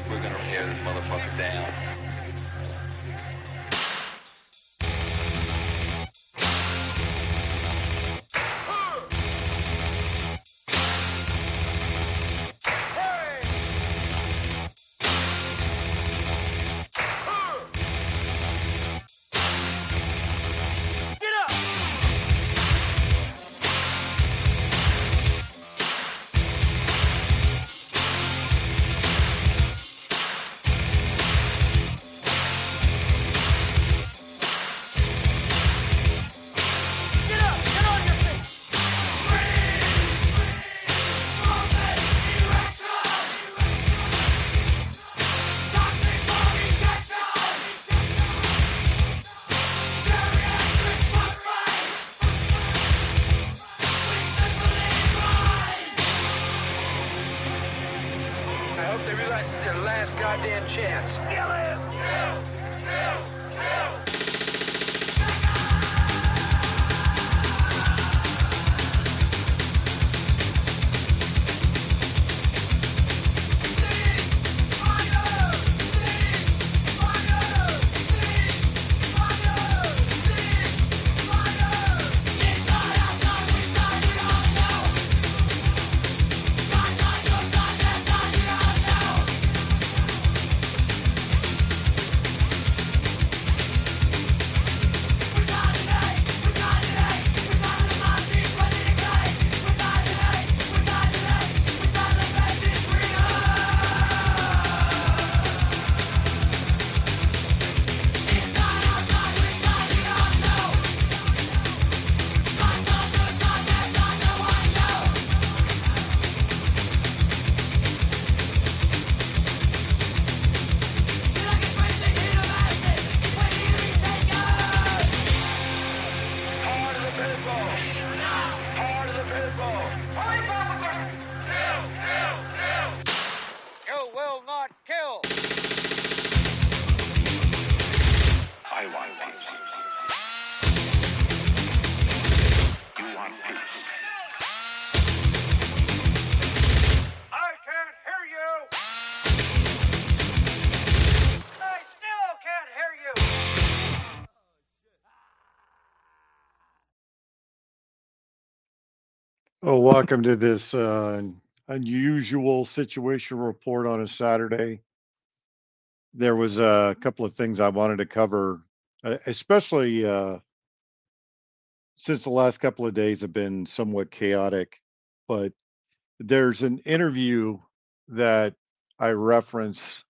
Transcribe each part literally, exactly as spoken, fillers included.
We're gonna tear this motherfucker down. I hope they realize it's their last goddamn chance. Kill him! Kill! Kill! Kill! You will not kill. I want peace. You want peace. I can't hear you. I still can't hear you. Oh, welcome to this uh, unusual situation report on a Saturday. There was a couple of things I wanted to cover, uh, especially uh, since the last couple of days have been somewhat chaotic. But there's an interview that I reference,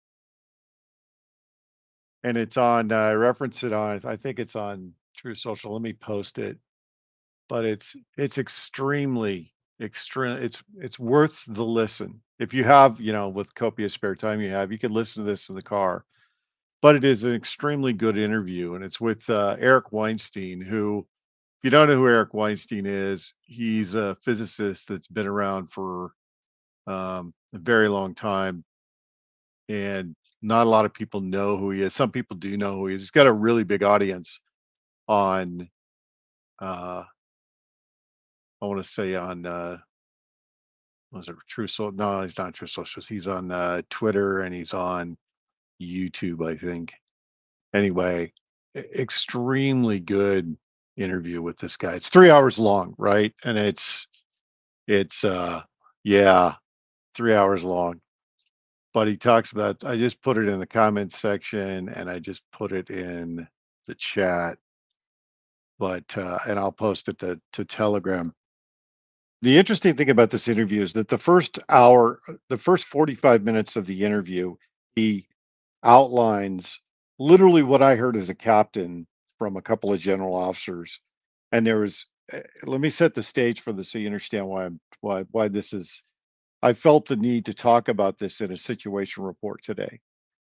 and it's on. Uh, I reference it on. I think it's on True Social. Let me post it. But it's it's extremely extreme it's it's worth the listen. If you have, you know, with copious spare time you have, you can listen to this in the car. But it is an extremely good interview, and it's with uh, Eric Weinstein, who, if you don't know who Eric Weinstein is, he's a physicist that's been around for um, a very long time, and not a lot of people know who he is. Some people do know who he is. He's got a really big audience on, uh, I want to say on uh, was it True Social? No, he's not True Socials. He's on uh, Twitter and he's on YouTube, I think. Anyway, e- extremely good interview with this guy. It's three hours long, right? And it's it's uh yeah, three hours long. But he talks about. I just put it in the comments section and I just put it in the chat. But uh, and I'll post it to to Telegram. The interesting thing about this interview is that the first hour, the first forty-five minutes of the interview, he outlines literally what I heard as a captain from a couple of general officers. And there was, eh, let me set the stage for this so you understand why I'm, why, why this is. I felt the need to talk about this in a situation report today.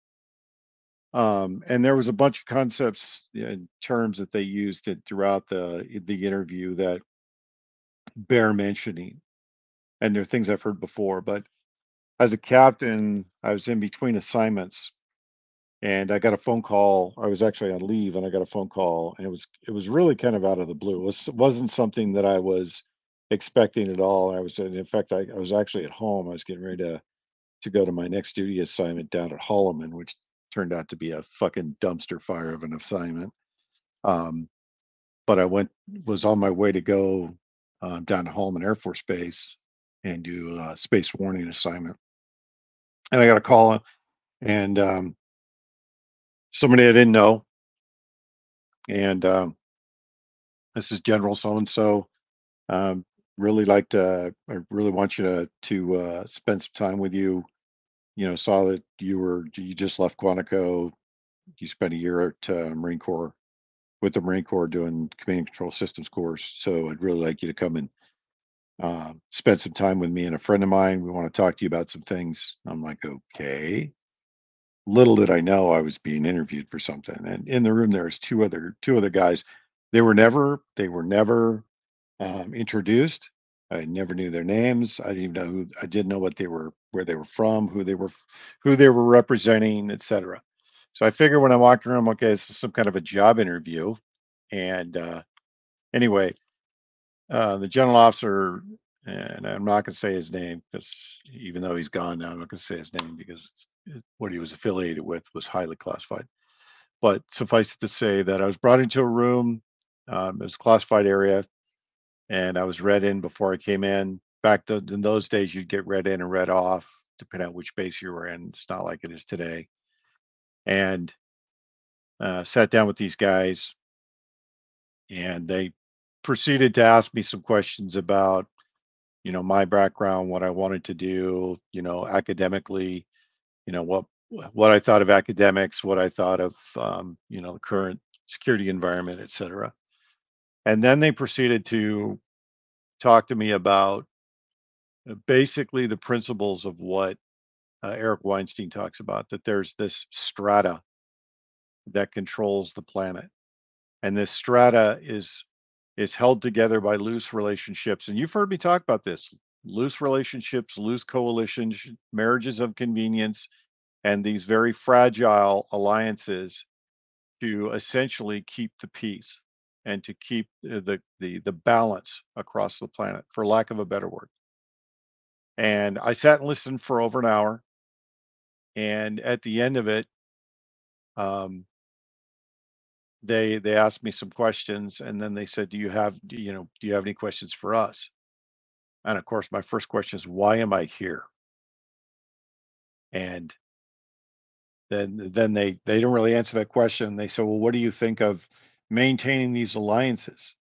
Um, and there was a bunch of concepts and terms that they used it throughout the the interview that bear mentioning, and they're things I've heard before. But as a captain, I was in between assignments and I got a phone call. I was actually on leave and I got a phone call and it was it was really kind of out of the blue. It was, wasn't something that I was expecting at all. I was in fact I, I was actually at home. I was getting ready to to go to my next duty assignment down at Holloman, which turned out to be a fucking dumpster fire of an assignment. Um, but I went was on my way to go uh, down to Holloman Air Force Base and do a space warning assignment. And I got a call, and um, somebody I didn't know, and um, this is General so and so. Um, really like to, I really want you to to uh, spend some time with you. You know, saw that you were you just left Quantico. You spent a year at uh, Marine Corps with the Marine Corps doing command and control systems course. So I'd really like you to come and uh, spend some time with me and a friend of mine. We want to talk to you about some things. I'm like, okay. Little did I know I was being interviewed for something. And in the room there's two other two other guys. They were never they were never um, introduced. I never knew their names. I didn't even know who. I didn't know what they were, where they were from, who they were, who they were representing, et cetera. So I figured when I walked around, okay, this is some kind of a job interview. And uh, anyway, uh, the general officer, and I'm not going to say his name because even though he's gone now, I'm not going to say his name because it's, it, what he was affiliated with was highly classified. But suffice it to say that I was brought into a room. Um, it was a classified area, and I was read in before I came in. Back to, in those days, you'd get read in and read off, depending on which base you were in. It's not like it is today. And uh, sat down with these guys, and they proceeded to ask me some questions about, you know, my background, what I wanted to do, you know, academically, you know, what what I thought of academics, what I thought of, um, you know, the current security environment, et cetera. And then they proceeded to talk to me about uh, basically the principles of what uh, Eric Weinstein talks about, that there's this strata that controls the planet. And this strata is is held together by loose relationships. And you've heard me talk about this: loose relationships, loose coalitions, marriages of convenience, and these very fragile alliances to essentially keep the peace and to keep the the the balance across the planet, for lack of a better word. And I sat and listened for over an hour. And at the end of it, um, they they asked me some questions, and then they said, "Do you have do you know do you have any questions for us?" And of course, my first question is, "Why am I here?" And then then they they didn't really answer that question. They said, "Well, what do you think of maintaining these alliances?"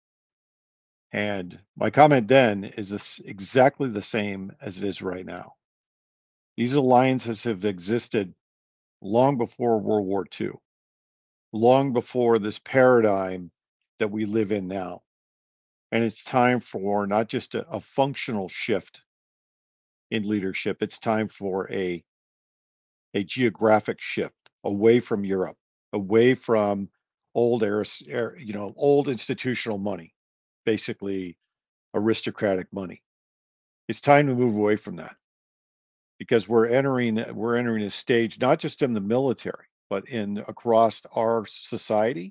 And my comment then is this exactly the same as it is right now. These alliances have existed long before World War Two, long before this paradigm that we live in now. And it's time for not just a, a functional shift in leadership, it's time for a, a geographic shift away from Europe, away from old, aris- er, you know, old institutional money, basically aristocratic money. It's time to move away from that because we're entering we're entering a stage not just in the military, but in across our society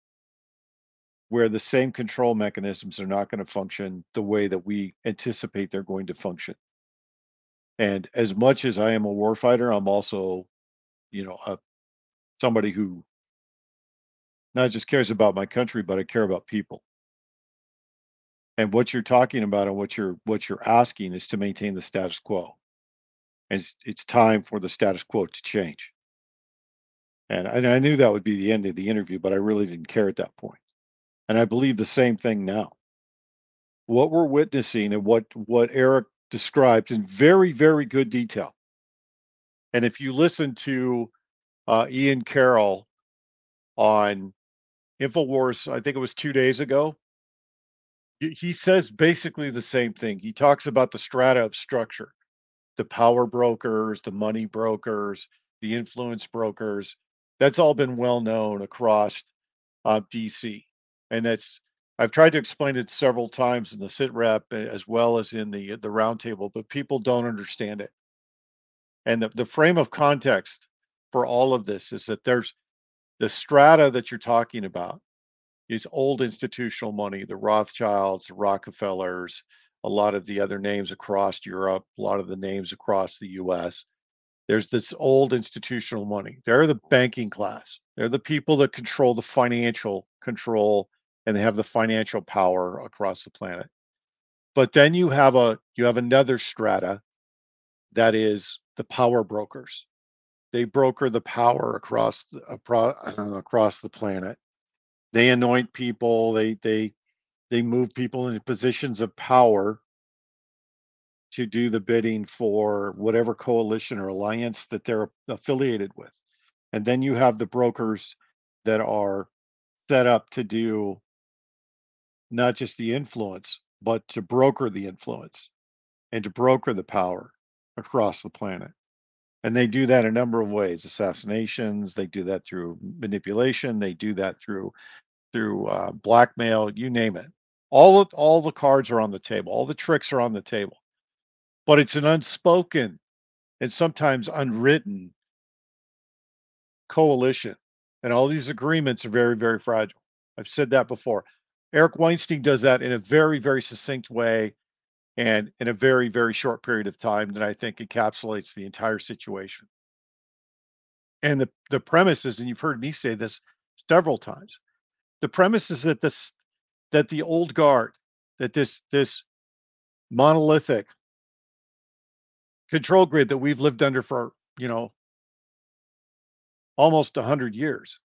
where the same control mechanisms are not going to function the way that we anticipate they're going to function. And as much as I am a warfighter, I'm also, you know, a, somebody who not just cares about my country, but I care about people. And what you're talking about and what you're what you're asking is to maintain the status quo. And it's, it's time for the status quo to change. And, and I knew that would be the end of the interview, but I really didn't care at that point. And I believe the same thing now. What we're witnessing and what what Eric describes in very, very good detail. And if you listen to uh, Ian Carroll on InfoWars, I think it was two days ago, he he says basically the same thing. He talks about the strata of structure, the power brokers, the money brokers, the influence brokers. That's all been well known across uh, D C. And that's I've tried to explain it several times in the sit rep as well as in the the roundtable, but people don't understand it. And the, the frame of context for all of this is that there's the strata that you're talking about is old institutional money, the Rothschilds, the Rockefellers, a lot of the other names across Europe, a lot of the names across the U S. There's this old institutional money. They're the banking class. They're the people that control the financial control, and they have the financial power across the planet. But then you have a you have another strata that is the power brokers. They broker the power across the, apro- uh, across the planet. They anoint people. They they they move people into positions of power to do the bidding for whatever coalition or alliance that they're affiliated with. And then you have the brokers that are set up to do not just the influence, but to broker the influence and to broker the power across the planet. And they do that a number of ways: assassinations. They do that through manipulation. They do that through through uh, blackmail. You name it. All of, all the cards are on the table. All the tricks are on the table. But it's an unspoken and sometimes unwritten coalition, and all these agreements are very, very fragile. I've said that before. Eric Weinstein does that in a very, very succinct way and in a very, very short period of time that I think encapsulates the entire situation. And the the premise is, and you've heard me say this several times, the premise is that this that the old guard, that this this monolithic control grid that we've lived under for, you know, almost a hundred years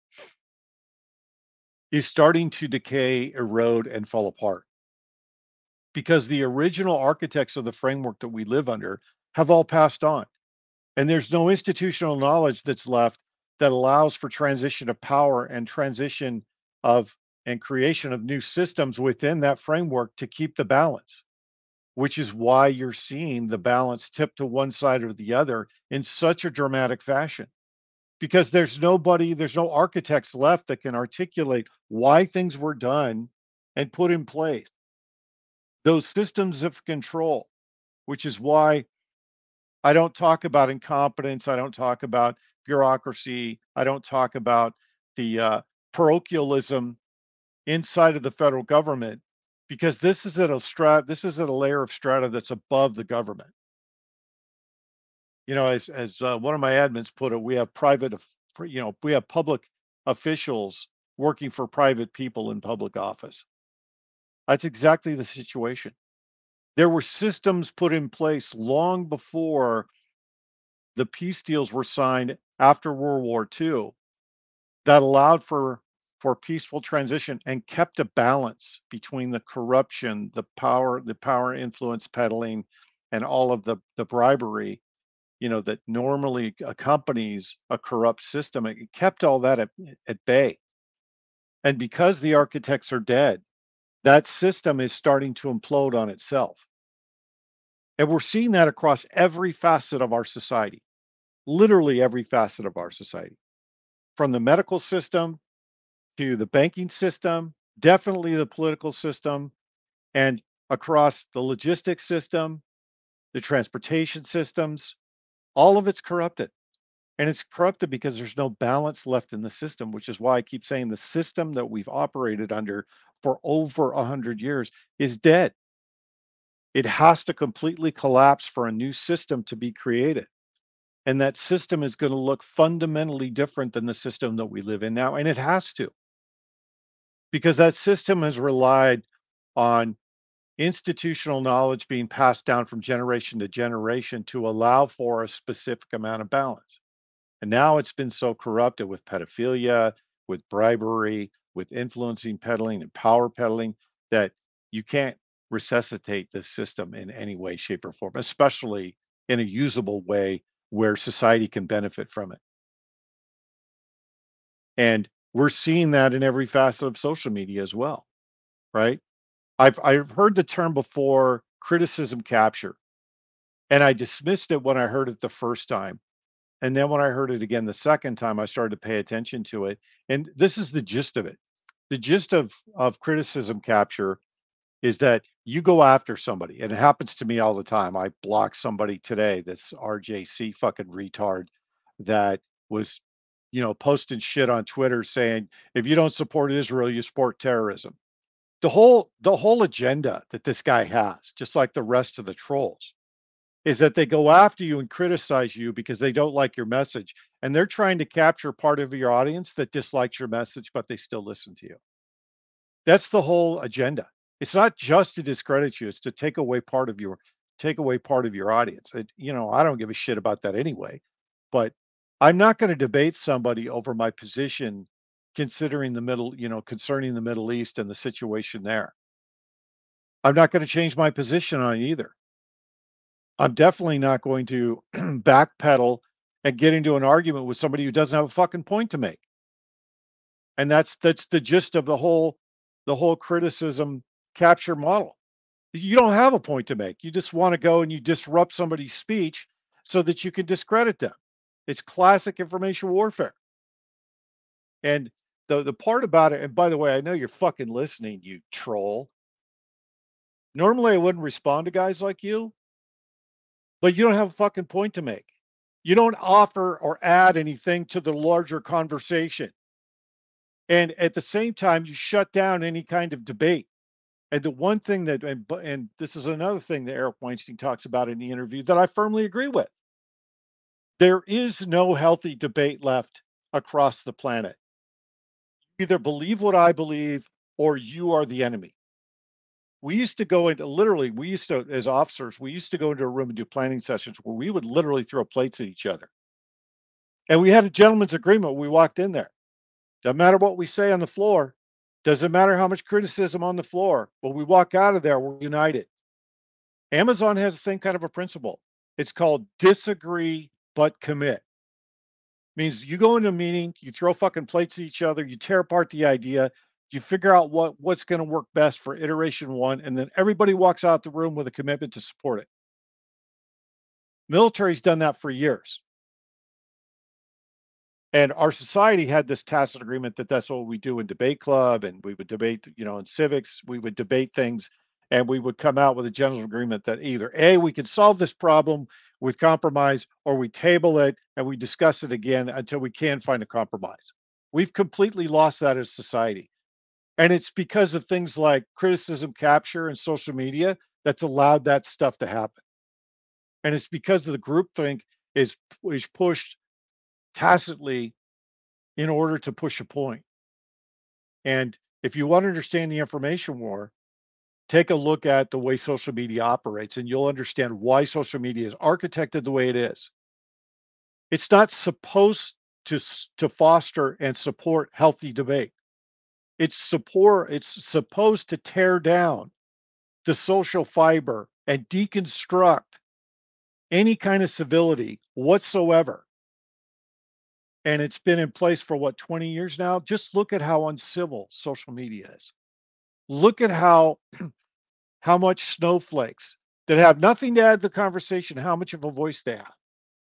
is starting to decay, erode, and fall apart. Because the original architects of the framework that we live under have all passed on. And there's no institutional knowledge that's left that allows for transition of power and transition of and creation of new systems within that framework to keep the balance, which is why you're seeing the balance tip to one side or the other in such a dramatic fashion. Because there's nobody, there's no architects left that can articulate why things were done and put in place. Those systems of control, which is why I don't talk about incompetence. I don't talk about bureaucracy. I don't talk about the uh, parochialism inside of the federal government, because this is at a strat. This is at a layer of strata that's above the government. You know, as as uh, one of my admins put it, we have private, you know, we have public officials working for private people in public office. That's exactly the situation. There were systems put in place long before the peace deals were signed after World War Two that allowed for for peaceful transition and kept a balance between the corruption, the power, the power influence peddling, and all of the the bribery, you know, that normally accompanies a corrupt system. It kept all that at, at bay. And because the architects are dead, that system is starting to implode on itself. And we're seeing that across every facet of our society, literally every facet of our society, from the medical system to the banking system, definitely the political system, and across the logistics system, the transportation systems. All of it's corrupted. And it's corrupted because there's no balance left in the system, which is why I keep saying the system that we've operated under for over a hundred years is dead. It has to completely collapse for a new system to be created. And that system is going to look fundamentally different than the system that we live in now. And it has to, because that system has relied on institutional knowledge being passed down from generation to generation to allow for a specific amount of balance. And now it's been so corrupted with pedophilia, with bribery, with influencing peddling and power peddling that you can't resuscitate this system in any way, shape, or form, especially in a usable way where society can benefit from it. And we're seeing that in every facet of social media as well, right? I've I've heard the term before, criticism capture, and I dismissed it when I heard it the first time. And then when I heard it again the second time, I started to pay attention to it. And this is the gist of it. The gist of of criticism capture is that you go after somebody, and it happens to me all the time. I blocked somebody today, this R J C fucking retard that was, you know, posting shit on Twitter saying, if you don't support Israel, you support terrorism. The whole the whole agenda that this guy has, just like the rest of the trolls, is that they go after you and criticize you because they don't like your message. And they're trying to capture part of your audience that dislikes your message, but they still listen to you. That's the whole agenda. It's not just to discredit you, it's to take away part of your take away part of your audience. It, you know, I don't give a shit about that anyway. But I'm not going to debate somebody over my position considering the middle, you know, concerning the Middle East and the situation there. I'm not going to change my position on it either. I'm definitely not going to backpedal and get into an argument with somebody who doesn't have a fucking point to make. And that's that's the gist of the whole the whole criticism capture model. You don't have a point to make. You just want to go and you disrupt somebody's speech so that you can discredit them. It's classic information warfare. And the the part about it, and by the way, I know you're fucking listening, you troll. Normally I wouldn't respond to guys like you, but you don't have a fucking point to make. You don't offer or add anything to the larger conversation. And at the same time, you shut down any kind of debate. And the one thing that, and, and this is another thing that Eric Weinstein talks about in the interview that I firmly agree with. There is no healthy debate left across the planet. Either believe what I believe or you are the enemy. We used to go into, literally, we used to, as officers, we used to go into a room and do planning sessions where we would literally throw plates at each other. And we had a gentleman's agreement when we walked in there. Doesn't matter what we say on the floor. Doesn't matter how much criticism on the floor. When we walk out of there, we're united. Amazon has the same kind of a principle. It's called disagree but commit. Means you go into a meeting, you throw fucking plates at each other, you tear apart the idea, you figure out what, what's going to work best for iteration one, and then everybody walks out the room with a commitment to support it. Military's done that for years. And our society had this tacit agreement that that's what we do in debate club, and we would debate, you know, in civics, we would debate things, and we would come out with a general agreement that either A, we can solve this problem with compromise, or we table it and we discuss it again until we can find a compromise. We've completely lost that as society. And it's because of things like criticism capture and social media that's allowed that stuff to happen. And it's because of the groupthink is, is pushed tacitly in order to push a point. And if you want to understand the information war, take a look at the way social media operates, and you'll understand why social media is architected the way it is. It's not supposed to, to foster and support healthy debate. It's support, it's supposed to tear down the social fiber and deconstruct any kind of civility whatsoever. And it's been in place for what, twenty years now? Just look at how uncivil social media is. Look at how how much snowflakes that have nothing to add to the conversation, how much of a voice they have.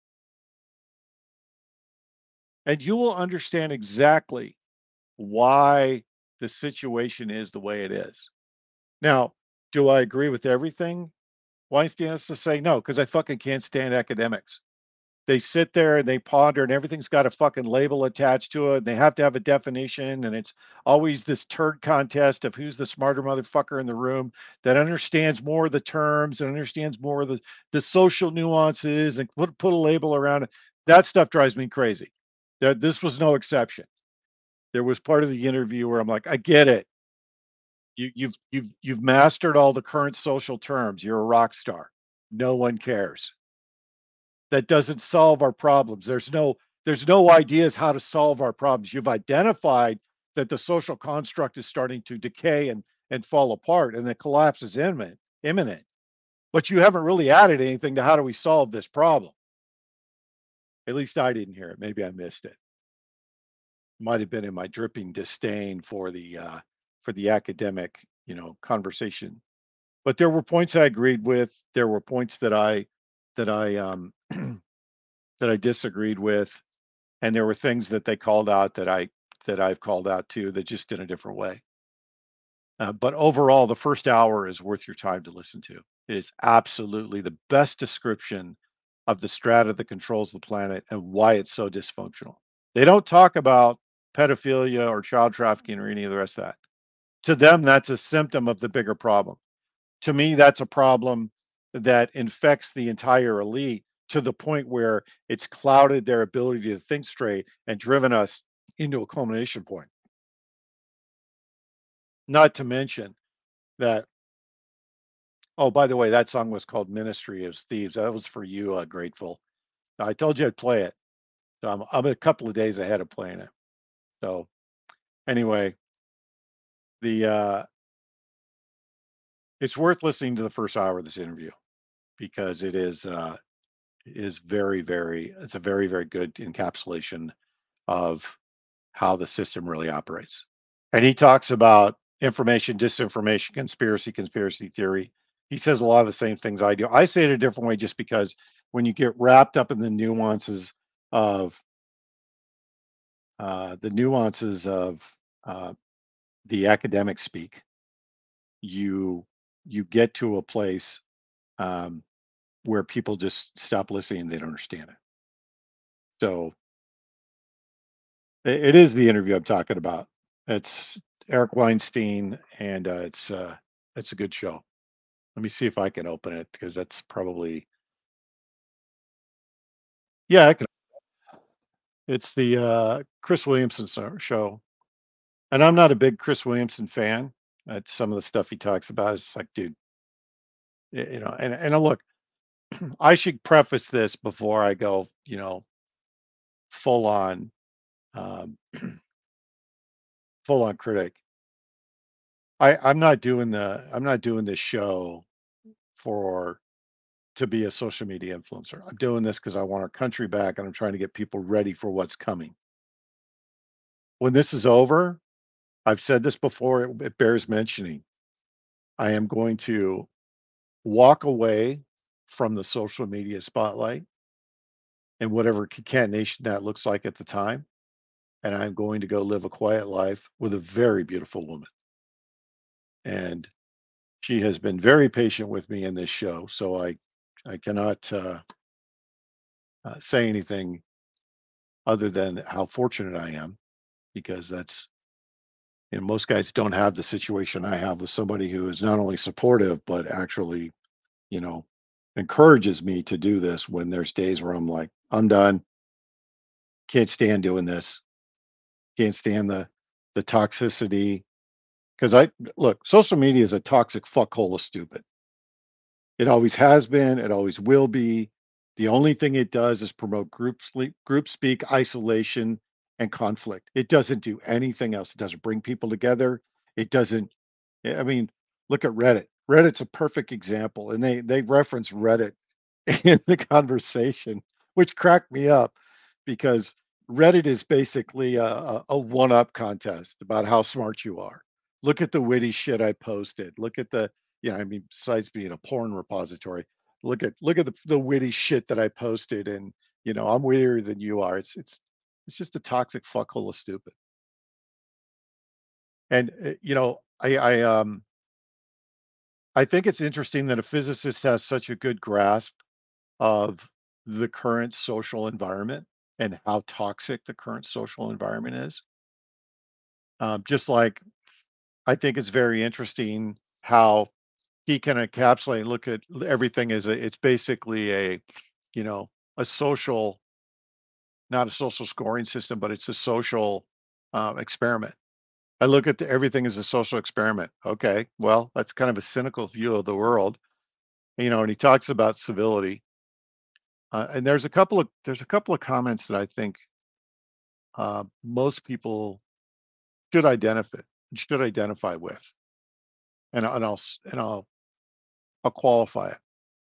And you will understand exactly why the situation is the way it is. Now, do I agree with everything Weinstein has to say? No, because I fucking can't stand academics. They sit there and they ponder, and everything's got a fucking label attached to it, and they have to have a definition, and it's always this turd contest of who's the smarter motherfucker in the room that understands more of the terms and understands more of the, the social nuances and put, put a label around it. That stuff drives me crazy. That this was no exception. There was part of the interview where I'm like, I get it. You, you've you've you've mastered all the current social terms. You're a rock star. No one cares. That doesn't solve our problems. There's no there's no ideas how to solve our problems. You've identified that the social construct is starting to decay and and fall apart, and the collapse is imminent, imminent. But you haven't really added anything to how do we solve this problem. At least I didn't hear it. Maybe I missed it. Might have been in my dripping disdain for the uh, for the academic, you know, conversation. But there were points I agreed with. There were points that I that I um, that I disagreed with, and there were things that they called out that I that I've called out too, that just in a different way. Uh, but overall, the first hour is worth your time to listen to. It is absolutely the best description of the strata that controls the planet and why it's so dysfunctional. They don't talk about pedophilia or child trafficking or any of the rest of that. To them, that's a symptom of the bigger problem. To me, that's a problem that infects the entire elite to the point where it's clouded their ability to think straight and driven us into a culmination point. Not to mention that, oh, by the way, that song was called Ministry of Thieves. That was for you, uh, Grateful. I told you I'd play it. So I'm, I'm a couple of days ahead of playing it. So anyway, the uh, it's worth listening to the first hour of this interview because it is uh, is very, very, it's a very, very good encapsulation of how the system really operates. And he talks about information, disinformation, conspiracy, conspiracy theory. He says a lot of the same things I do. I say it a different way just because when you get wrapped up in the nuances of uh, the nuances of uh, the academic speak, you you get to a place um, where people just stop listening and they don't understand it. So it, it is the interview I'm talking about. It's Eric Weinstein, and uh, it's uh, it's a good show. Let me see if I can open it because that's probably yeah. I can. It's the uh, Chris Williamson so- show, and I'm not a big Chris Williamson fan. Uh, some of the stuff he talks about is like, dude, y- you know. And and uh, look, I should preface this before I go, you know, full on, um, full on critic. I I'm not doing the I'm not doing this show for to be a social media influencer. I'm doing this because I want our country back and I'm trying to get people ready for what's coming. When this is over, I've said this before, it, it bears mentioning. I am going to walk away from the social media spotlight and whatever concatenation that looks like at the time. And I'm going to go live a quiet life with a very beautiful woman. And she has been very patient with me in this show. So I, I cannot uh, uh, say anything other than how fortunate I am because that's, you know, most guys don't have the situation I have with somebody who is not only supportive, but actually, you know, encourages me to do this when there's days where I'm like, I'm done. Can't stand doing this. Can't stand the the toxicity. Because I look, social media is a toxic fuckhole of stupid. It always has been, it always will be. The only thing it does is promote group sleep, group speak, isolation, and conflict. It doesn't do anything else. It doesn't bring people together. It doesn't I mean, look at Reddit. Reddit's a perfect example, and they they reference Reddit in the conversation, which cracked me up because Reddit is basically a, a, a one-up contest about how smart you are. Look at the witty shit I posted. Look at the yeah, I mean, besides being a porn repository, look at look at the, the witty shit that I posted, and you know, I'm wittier than you are. It's it's it's just a toxic fuckhole of stupid. And uh, you know, I I um I think it's interesting that a physicist has such a good grasp of the current social environment and how toxic the current social environment is. Um, just like I think it's very interesting how he can encapsulate and look at l- everything as a, it's basically a, you know, a social, not a social scoring system, but it's a social uh, experiment. I look at the, everything as a social experiment. Okay, well, that's kind of a cynical view of the world, you know. And he talks about civility. Uh, and there's a couple of there's a couple of comments that I think uh, most people should identify should identify with, and, I- and I'll s- and I'll I'll qualify it.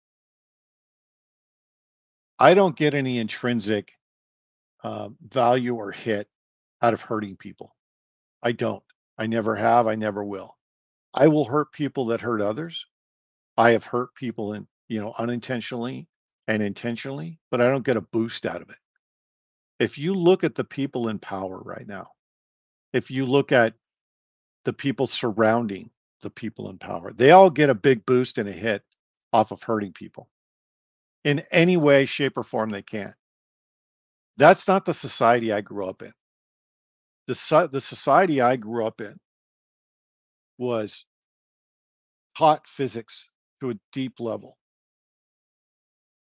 I don't get any intrinsic um, value or hit out of hurting people. I don't. I never have. I never will. I will hurt people that hurt others. I have hurt people in you know unintentionally and intentionally, but I don't get a boost out of it. If you look at the people in power right now, if you look at the people surrounding the people in power. They all get a big boost and a hit off of hurting people in any way, shape, or form they can. That's not the society I grew up in. The, so- the society I grew up in was taught physics to a deep level.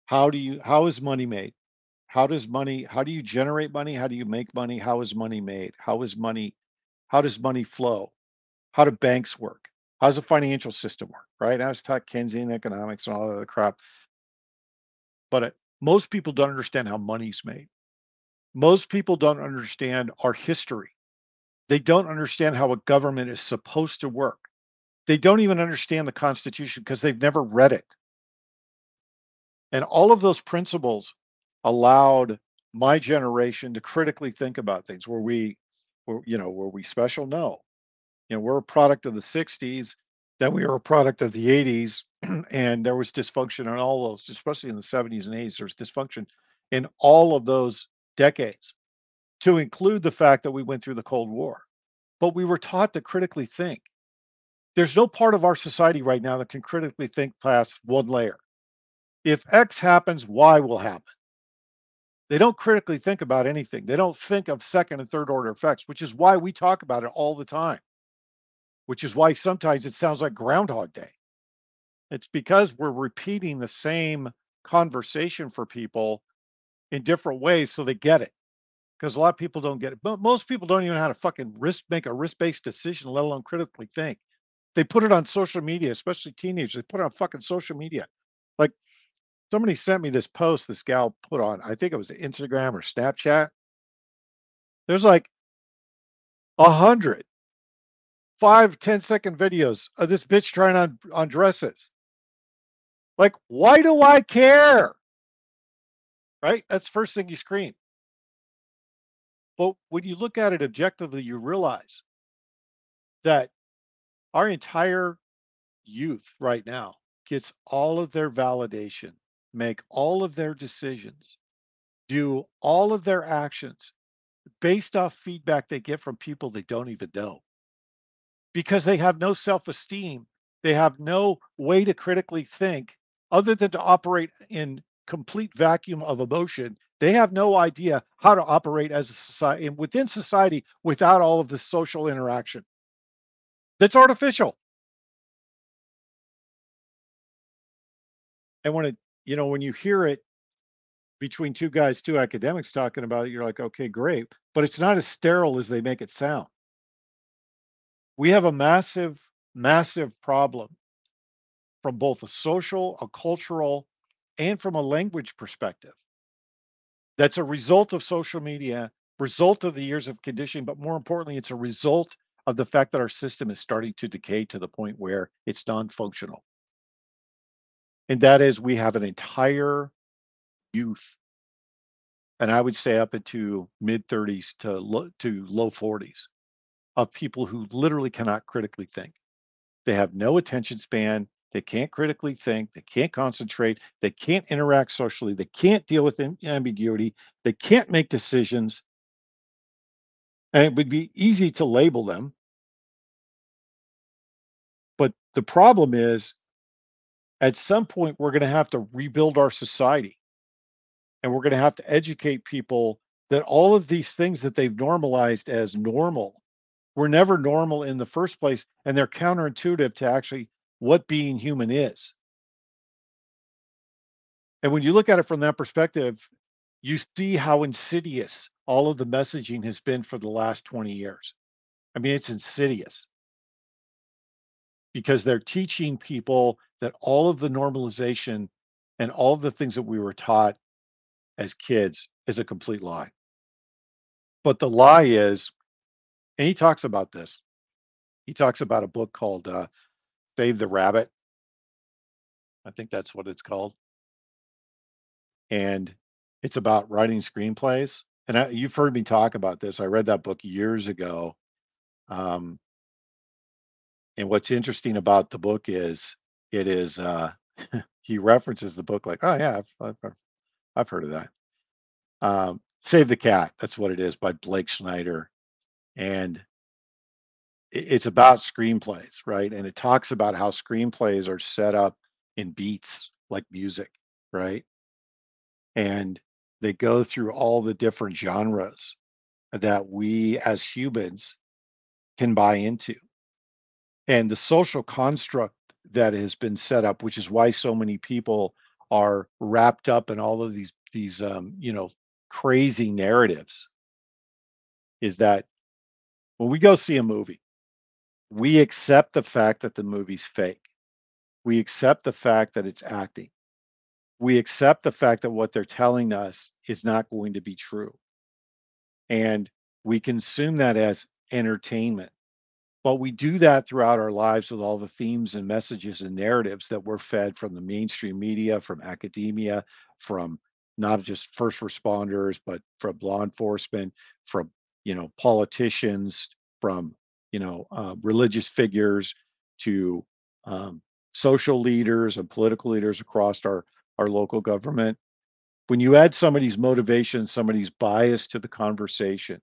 How do you how is money made? How does money how do you generate money? How do you make money? How is money made? How is money how does money flow? How do banks work? How does the financial system work? Right? I was taught Keynesian economics and all that other crap, but it, most people don't understand how money's made. Most people don't understand our history. They don't understand how a government is supposed to work. They don't even understand the Constitution because they've never read it. And all of those principles allowed my generation to critically think about things. Were we, were, you know, were we special? No. You know, we're a product of the sixties, then we were a product of the eighties, and there was dysfunction in all those, especially in the seventies and eighties. There was dysfunction in all of those decades, to include the fact that we went through the Cold War. But we were taught to critically think. There's no part of our society right now that can critically think past one layer. If X happens, Y will happen. They don't critically think about anything. They don't think of second and third order effects, which is why we talk about it all the time, which is why sometimes it sounds like Groundhog Day. It's because we're repeating the same conversation for people in different ways so they get it. Because a lot of people don't get it. But most people don't even know how to fucking risk make a risk-based decision, let alone critically think. They put it on social media, especially teenagers. They put it on fucking social media. Like, somebody sent me this post this gal put on, I think it was Instagram or Snapchat. There's like a hundred, five, ten second videos of this bitch trying on on dresses. Like, why do I care? Right? That's the first thing you scream. But when you look at it objectively, you realize that our entire youth right now gets all of their validation, make all of their decisions, do all of their actions based off feedback they get from people they don't even know. Because they have no self-esteem, they have no way to critically think other than to operate in complete vacuum of emotion. They have no idea how to operate as a society within society without all of the social interaction. That's artificial. And when it, you know, when you hear it between two guys, two academics talking about it, you're like, okay, great. But it's not as sterile as they make it sound. We have a massive, massive problem from both a social, a cultural, and from a language perspective. That's a result of social media, result of the years of conditioning, but more importantly, it's a result of the fact that our system is starting to decay to the point where it's non-functional. And that is we have an entire youth, and I would say up into mid thirties to low, to low forties of people who literally cannot critically think. They have no attention span. They can't critically think. They can't concentrate. They can't interact socially. They can't deal with am- ambiguity. They can't make decisions. And it would be easy to label them. But the problem is, at some point, we're going to have to rebuild our society. And we're going to have to educate people that all of these things that they've normalized as normal were never normal in the first place. And they're counterintuitive to actually what being human is. And when you look at it from that perspective, you see how insidious all of the messaging has been for the last twenty years. I mean, it's insidious because they're teaching people that all of the normalization and all of the things that we were taught as kids is a complete lie. But the lie is, and he talks about this, he talks about a book called uh, Save the Rabbit. I think that's what it's called. And it's about writing screenplays. And I, you've heard me talk about this. I read that book years ago. Um, and what's interesting about the book is it is uh, he references the book like, oh yeah, I've, I've, I've heard of that. Um, Save the Cat. That's what it is by Blake Schneider, and it, it's about screenplays, right? And it talks about how screenplays are set up in beats like music, right? And they go through all the different genres that we as humans can buy into. And the social construct that has been set up, which is why so many people are wrapped up in all of these these um, you know, crazy narratives is that when we go see a movie, we accept the fact that the movie's fake. We accept the fact that it's acting. We accept the fact that what they're telling us is not going to be true. And we consume that as entertainment. But we do that throughout our lives with all the themes and messages and narratives that we're fed from the mainstream media, from academia, from not just first responders, but from law enforcement, from, you know, politicians, from, you know, uh, religious figures to um, social leaders and political leaders across our, our local government. When you add somebody's motivation, somebody's bias to the conversation,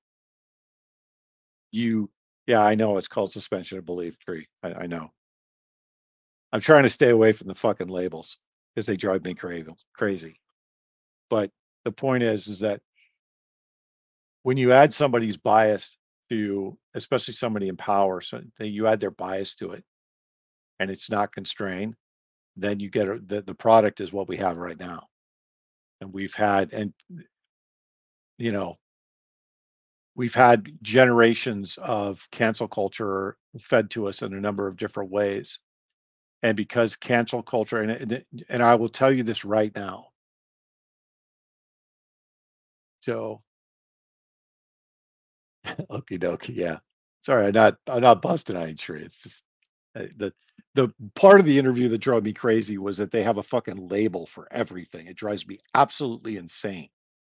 you, yeah, I know it's called suspension of belief tree. I, I know. I'm trying to stay away from the fucking labels because they drive me crazy. Crazy. But the point is, is that when you add somebody's bias to, especially somebody in power, so that you add their bias to it, and it's not constrained, then you get a, the the product is what we have right now. And we've had, and you know, we've had generations of cancel culture fed to us in a number of different ways. And because cancel culture, and and, and I will tell you this right now. So, okie dokie, yeah. Sorry, I'm not I'm not busting any tree. It's just uh, the the part of the interview that drove me crazy was that they have a fucking label for everything. It drives me absolutely insane.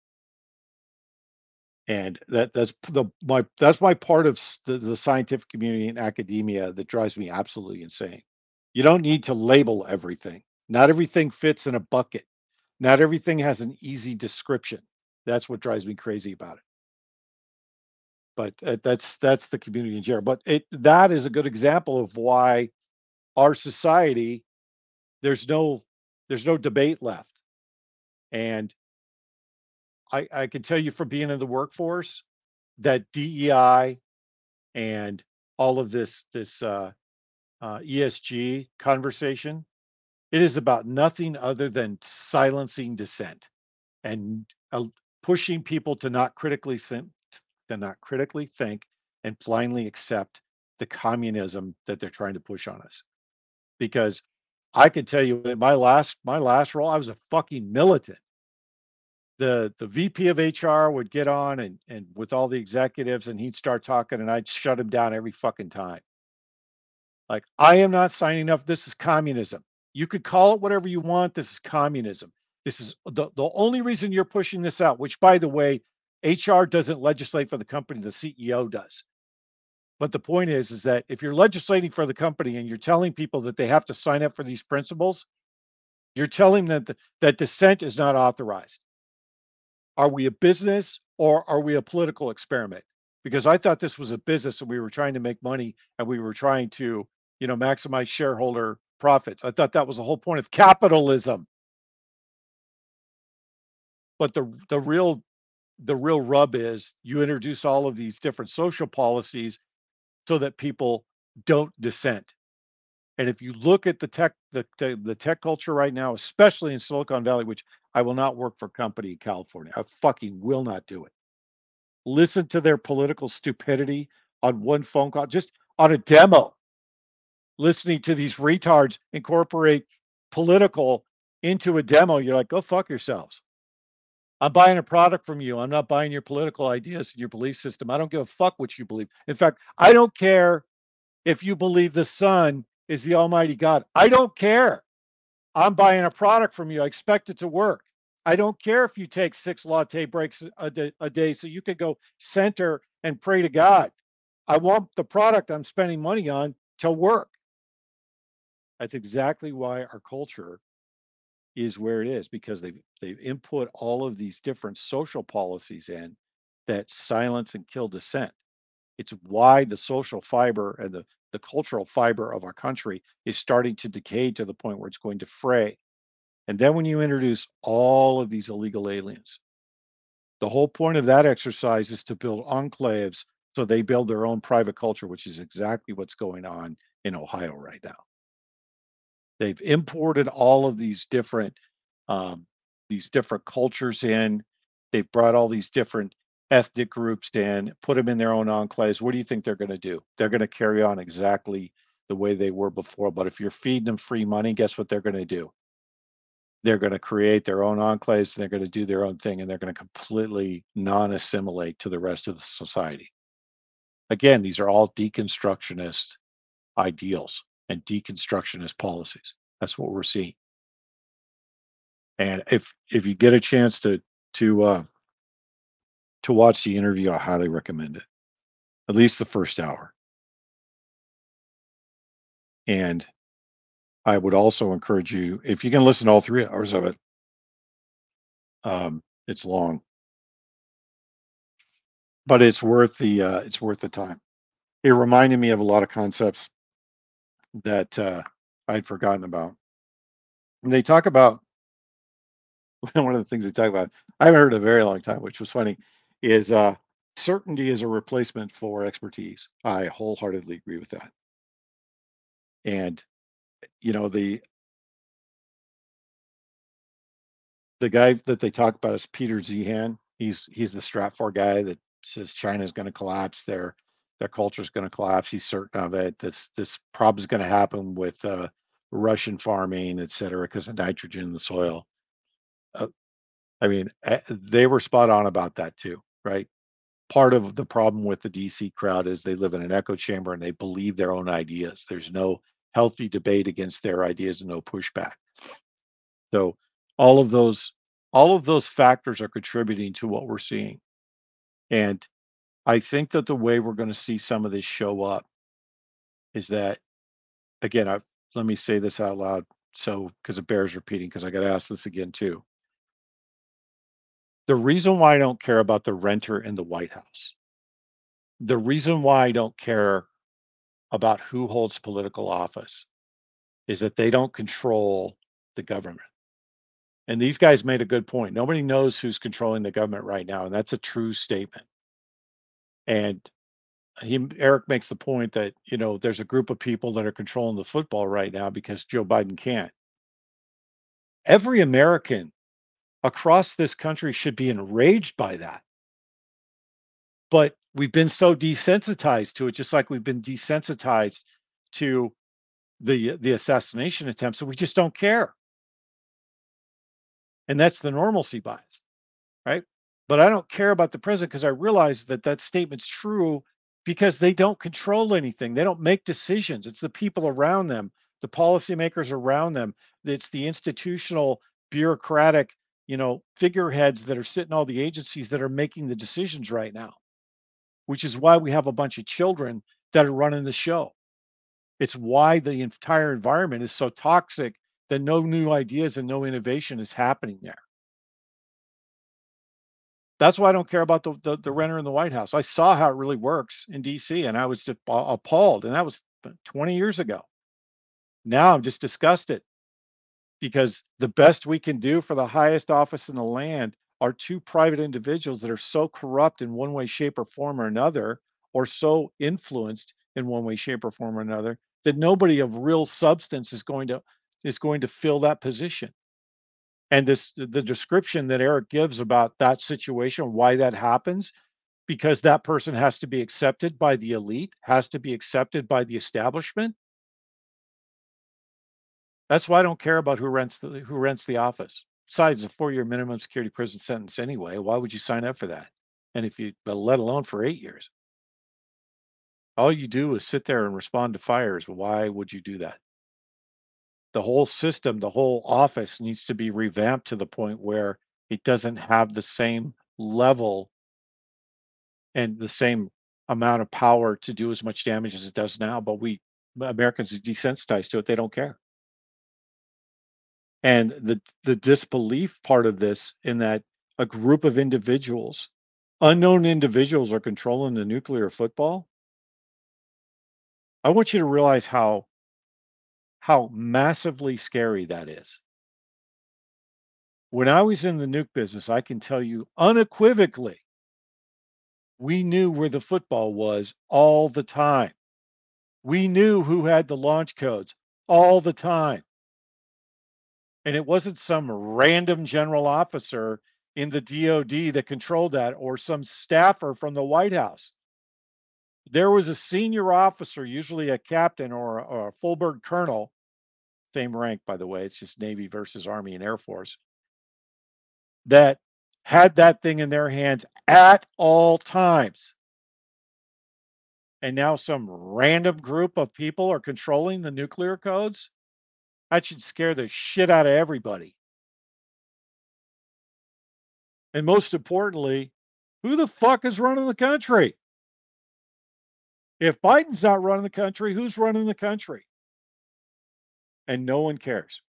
And that that's the my that's my part of s- the, the scientific community and academia that drives me absolutely insane. You don't need to label everything. Not everything fits in a bucket. Not everything has an easy description. That's what drives me crazy about it. But uh, that's that's the community in general. But it that is a good example of why our society there's no there's no debate left. And I I can tell you from being in the workforce that D E I and all of this this uh, uh, E S G conversation, it is about nothing other than silencing dissent and uh, pushing people to not critically think, to not critically think and blindly accept the communism that they're trying to push on us. Because I can tell you in my last my last role, I was a fucking militant. The the V P of H R would get on and and with all the executives and he'd start talking and I'd shut him down every fucking time. Like, I am not signing up. This is communism. You could call it whatever you want. This is communism. This is the, the only reason you're pushing this out, which by the way, H R doesn't legislate for the company, the C E O does. But the point is, is that if you're legislating for the company and you're telling people that they have to sign up for these principles, you're telling them that, that dissent is not authorized. Are we a business or are we a political experiment? Because I thought this was a business and we were trying to make money and we were trying to, you know, maximize shareholder profits. I thought that was the whole point of capitalism. But the the real the real rub is you introduce all of these different social policies so that people don't dissent. And if you look at the tech the, the the tech culture right now, especially in Silicon Valley, which I will not work for a company in California. I fucking will not do it. Listen to their political stupidity on one phone call, just on a demo, listening to these retards incorporate political into a demo. You're like, go fuck yourselves. I'm buying a product from you. I'm not buying your political ideas and your belief system. I don't give a fuck what you believe. In fact, I don't care if you believe the sun is the almighty God. I don't care. I'm buying a product from you. I expect it to work. I don't care if you take six latte breaks a day, a day so you can go center and pray to God. I want the product I'm spending money on to work. That's exactly why our culture is where it is because they've they've input all of these different social policies in that silence and kill dissent. It's why the social fiber and the, the cultural fiber of our country is starting to decay to the point where it's going to fray. And then when you introduce all of these illegal aliens, the whole point of that exercise is to build enclaves so they build their own private culture, which is exactly what's going on in Ohio right now. They've imported all of these different um, these different cultures in. They've brought all these different ethnic groups in, put them in their own enclaves. What do you think they're going to do? They're going to carry on exactly the way they were before. But if you're feeding them free money, guess what they're going to do? They're going to create their own enclaves, and they're going to do their own thing, and they're going to completely non-assimilate to the rest of the society. Again, these are all deconstructionist ideals and deconstructionist policies. That's what we're seeing. And if if you get a chance to to uh, to watch the interview, I highly recommend it. At least the first hour. And I would also encourage you, if you can listen to all three hours of it, um, it's long, but it's worth the uh, it's worth the time. It reminded me of a lot of concepts that uh, I'd forgotten about. And they talk about one of the things they talk about. I haven't heard in a very long time, which was funny, is uh, certainty is a replacement for expertise. I wholeheartedly agree with that. And you know the the guy that they talk about is Peter Zehan. He's he's the Stratfor guy that says China's going to collapse. Their their culture is going to collapse. He's certain of it. This this problem is going to happen with uh, Russian farming, et cetera, because of nitrogen in the soil. Uh, I mean, eh, they were spot on about that too, right? Part of the problem with the D C crowd is they live in an echo chamber and they believe their own ideas. There's no healthy debate against their ideas and no pushback. So all of those all of those factors are contributing to what we're seeing. And I think that the way we're going to see some of this show up is that again, I let me say this out loud so because it bears repeating because I got to ask this again too. The reason why I don't care about the renter in the White House, the reason why I don't care about who holds political office is that they don't control the government. And these guys made a good point. Nobody knows who's controlling the government right now, and that's a true statement. And he Eric makes the point that, you know, there's a group of people that are controlling the football right now because Joe Biden can't. Every American across this country should be enraged by that. But we've been so desensitized to it, just like we've been desensitized to the the assassination attempts, so we just don't care. And that's the normalcy bias, right? But I don't care about the president because I realize that that statement's true because they don't control anything. They don't make decisions. It's the people around them, the policymakers around them. It's the institutional, bureaucratic, you know, figureheads that are sitting all the agencies that are making the decisions right now, which is why we have a bunch of children that are running the show. It's why the entire environment is so toxic that no new ideas and no innovation is happening there. That's why I don't care about the the, the renter in the White House. I saw how it really works in D C, and I was just appalled, and that was twenty years ago. Now I'm just disgusted because the best we can do for the highest office in the land are two private individuals that are so corrupt in one way, shape, or form or another, or so influenced in one way, shape, or form or another, that nobody of real substance is going to is going to fill that position. And this the description that Eric gives about that situation, why that happens, because that person has to be accepted by the elite, has to be accepted by the establishment. That's why I don't care about who rents the who rents the office. Besides a four-year minimum security prison sentence anyway, why would you sign up for that? And if you, but let alone for eight years, all you do is sit there and respond to fires. Why would you do that? The whole system, the whole office needs to be revamped to the point where it doesn't have the same level and the same amount of power to do as much damage as it does now. But we Americans are desensitized to it. They don't care. And the the disbelief part of this in that a group of individuals, unknown individuals are controlling the nuclear football. I want you to realize how how massively scary that is. When I was in the nuke business, I can tell you unequivocally, we knew where the football was all the time. We knew who had the launch codes all the time. And it wasn't some random general officer in the D O D that controlled that or some staffer from the White House. There was a senior officer, usually a captain or a, or a full bird colonel, same rank, by the way, it's just Navy versus Army and Air Force, that had that thing in their hands at all times. And now some random group of people are controlling the nuclear codes. That should scare the shit out of everybody. And most importantly, who the fuck is running the country? If Biden's not running the country, who's running the country? And no one cares.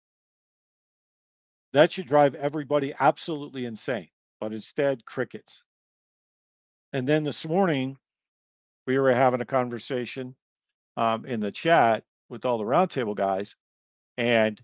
That should drive everybody absolutely insane. But instead, crickets. And then this morning, we were having a conversation um, in the chat with all the roundtable guys, and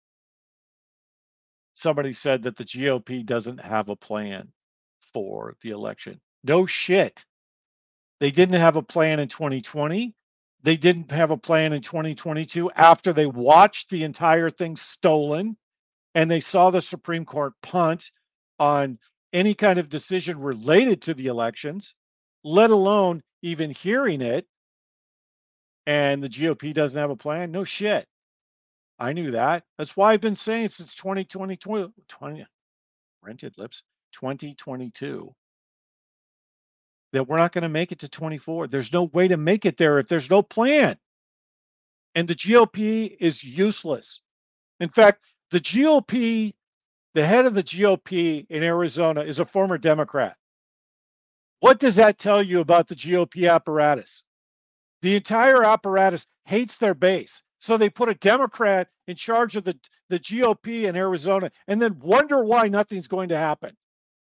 somebody said that the G O P doesn't have a plan for the election. No shit. They didn't have a plan in twenty twenty. They didn't have a plan in twenty twenty-two after they watched the entire thing stolen and they saw the Supreme Court punt on any kind of decision related to the elections, let alone even hearing it. And the G O P doesn't have a plan. No shit. I knew that. That's why I've been saying since twenty twenty, twenty, rented lips, twenty twenty-two, that we're not going to make it to twenty-four. There's no way to make it there if there's no plan. And the G O P is useless. In fact, the G O P, the head of the G O P in Arizona is a former Democrat. What does that tell you about the G O P apparatus? The entire apparatus hates their base. So they put a Democrat in charge of the, the G O P in Arizona and then wonder why nothing's going to happen.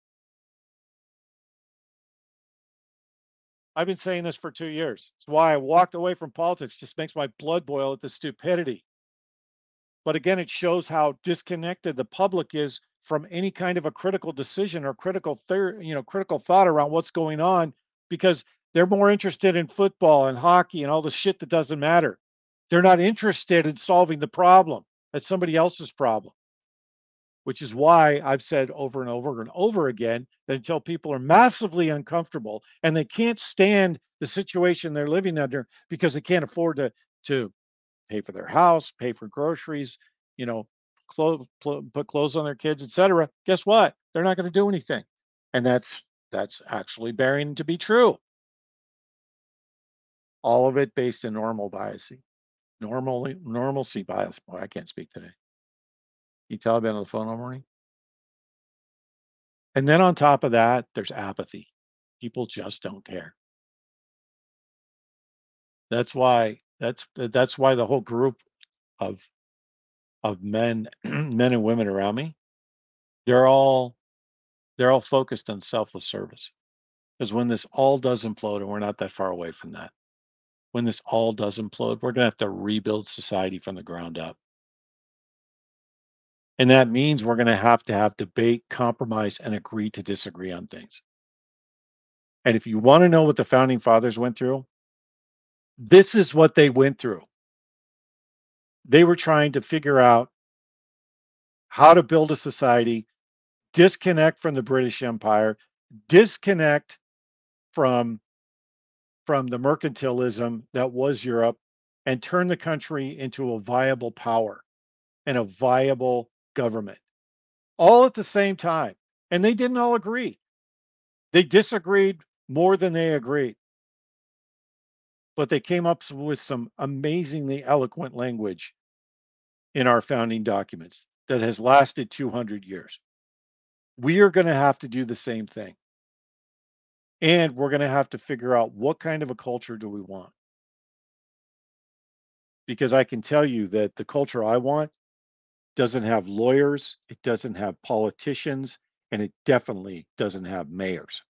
I've been saying this for two years. It's why I walked away from politics. Just makes my blood boil at the stupidity. But again, it shows how disconnected the public is from any kind of a critical decision or critical theory, you know, critical thought around what's going on, because they're more interested in football and hockey and all the shit that doesn't matter. They're not interested in solving the problem. That's somebody else's problem. Which is why I've said over and over and over again that until people are massively uncomfortable and they can't stand the situation they're living under because they can't afford to to pay for their house, pay for groceries, you know, clothes, put clothes on their kids, et cetera. Guess what? They're not going to do anything, and that's that's actually bearing to be true. All of it based in normal biasing, normally normalcy bias. Boy, I can't speak today. You tell I've been on the phone all morning. And then on top of that, there's apathy. People just don't care. That's why that's that's why the whole group of of men men and women around me, they're all they're all focused on selfless service. Because when this all does implode, and we're not that far away from that, when this all does implode, we're gonna have to rebuild society from the ground up. And that means we're gonna have to have debate, compromise, and agree to disagree on things. And if you want to know what the founding fathers went through, this is what they went through. They were trying to figure out how to build a society, disconnect from the British Empire, disconnect from from the mercantilism that was Europe, and turn the country into a viable power and a viable government, all at the same time. And they didn't all agree. They disagreed more than they agreed. But they came up with some amazingly eloquent language in our founding documents that has lasted two hundred years. We are going to have to do the same thing. And we're going to have to figure out what kind of a culture do we want. Because I can tell you that the culture I want doesn't have lawyers, it doesn't have politicians, and it definitely doesn't have mayors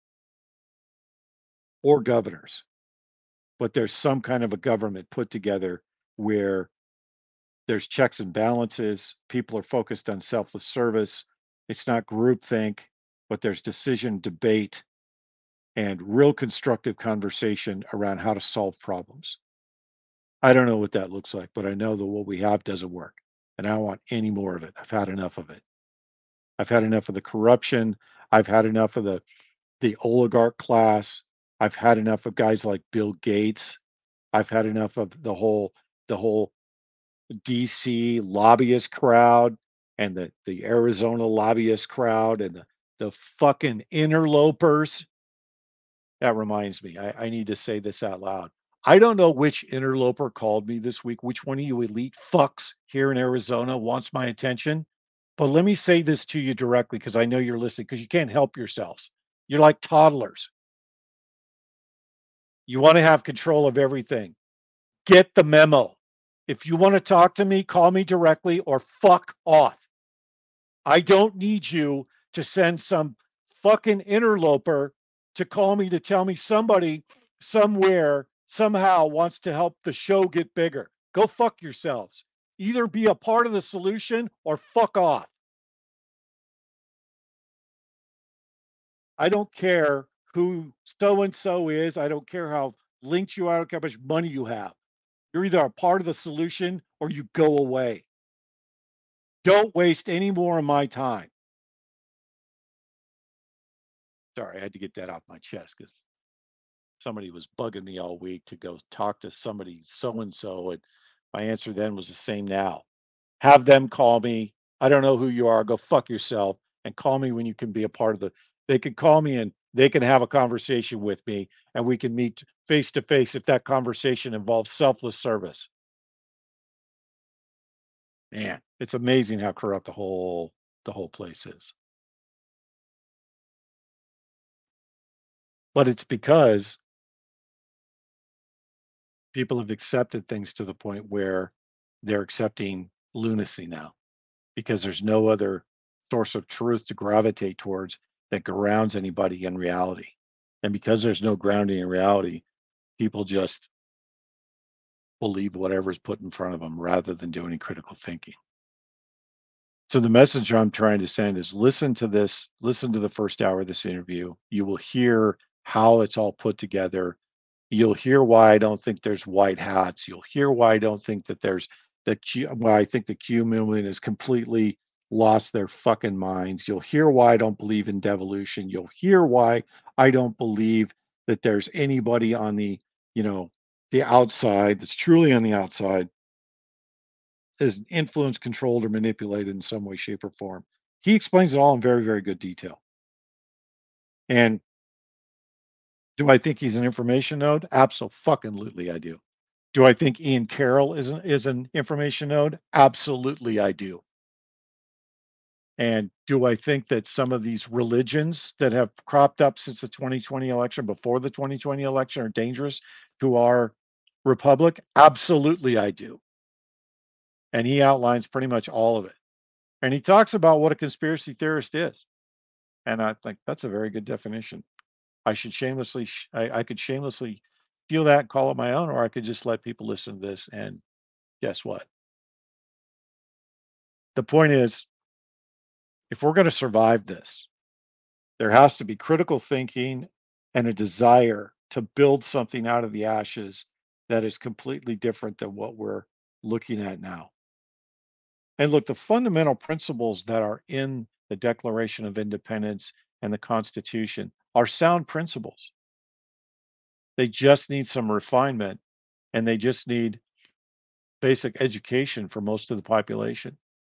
or governors. But there's some kind of a government put together where there's checks and balances, people are focused on selfless service. It's not groupthink, but there's decision, debate, and real constructive conversation around how to solve problems. I don't know what that looks like, but I know that what we have doesn't work. and I don't want any more of it. I've had enough of it. I've had enough of the corruption. I've had enough of the the oligarch class. I've had enough of guys like Bill Gates. I've had enough of the whole the whole D C lobbyist crowd and the the Arizona lobbyist crowd and the the fucking interlopers. That reminds me, I, I need to say this out loud. I don't know which interloper called me this week, which one of you elite fucks here in Arizona wants my attention. But let me say this to you directly because I know you're listening because you can't help yourselves. You're like toddlers. You want to have control of everything. Get the memo. If you want to talk to me, call me directly or fuck off. I don't need you to send some fucking interloper to call me to tell me somebody somewhere somehow wants to help the show get bigger. Go fuck yourselves. Either be a part of the solution or fuck off. I don't care who so and so is. I don't care how linked you are. I don't care how much money you have. You're either a part of the solution or you go away. Don't waste any more of my time. Sorry, I had to get that off my chest because somebody was bugging me all week to go talk to somebody so and so, and my answer then was the same now. Have them call me. I don't know who you are. Go fuck yourself and call me when you can be a part of the. They can call me and they can have a conversation with me, and we can meet face to face if that conversation involves selfless service. Man, it's amazing how corrupt the whole the whole place is. But it's because people have accepted things to the point where they're accepting lunacy now because there's no other source of truth to gravitate towards that grounds anybody in reality. And because there's no grounding in reality, people just believe whatever's put in front of them rather than do any critical thinking. So the message I'm trying to send is listen to this, listen to the first hour of this interview. You will hear how it's all put together. You'll hear why I don't think there's white hats. You'll hear why I don't think that there's the Q, why I think the Q movement has completely lost their fucking minds. You'll hear why I don't believe in devolution. You'll hear why I don't believe that there's anybody on the, you know, the outside that's truly on the outside is influenced, controlled, or manipulated in some way, shape, or form. He explains it all in very, very good detail. And do I think he's an information node? Absolutely, I do. Do I think Ian Carroll is an, is an information node? Absolutely, I do. And do I think that some of these religions that have cropped up since the twenty twenty election, before the twenty twenty election, are dangerous to our republic? Absolutely, I do. And he outlines pretty much all of it. And he talks about what a conspiracy theorist is. And I think that's a very good definition. I should shamelessly, sh- I, I could shamelessly feel that and call it my own, or I could just let people listen to this. And guess what? The point is, if we're going to survive this, there has to be critical thinking and a desire to build something out of the ashes that is completely different than what we're looking at now. And look, the fundamental principles that are in the Declaration of Independence and the Constitution are sound principles. They just need some refinement and they just need basic education for most of the population.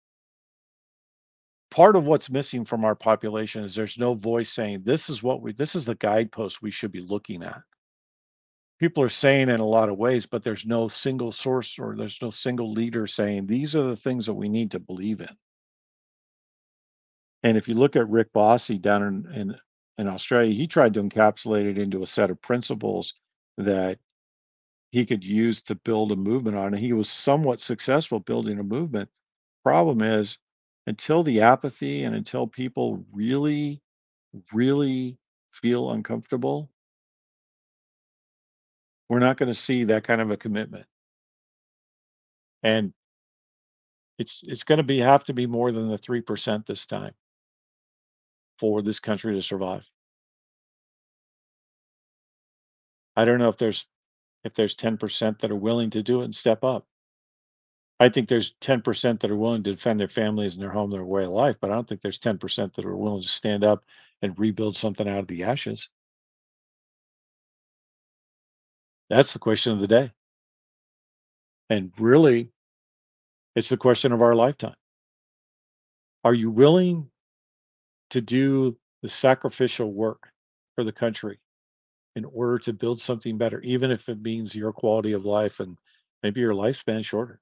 Part of what's missing from our population is there's no voice saying this is what we this is the guidepost we should be looking at. People are saying in a lot of ways, but there's no single source or there's no single leader saying these are the things that we need to believe in. And if you look at Rick Bossy down in, in, in Australia, he tried to encapsulate it into a set of principles that he could use to build a movement on. And he was somewhat successful building a movement. Problem is, until the apathy and until people really, really feel uncomfortable, we're not going to see that kind of a commitment. And it's it's going to be have to be more than the three percent this time for this country to survive. I don't know if there's if there's ten percent that are willing to do it and step up. I think there's ten percent that are willing to defend their families and their home, their way of life, but I don't think there's ten percent that are willing to stand up and rebuild something out of the ashes. That's the question of the day. And really, it's the question of our lifetime. Are you willing to do the sacrificial work for the country in order to build something better, even if it means your quality of life and maybe your lifespan shorter?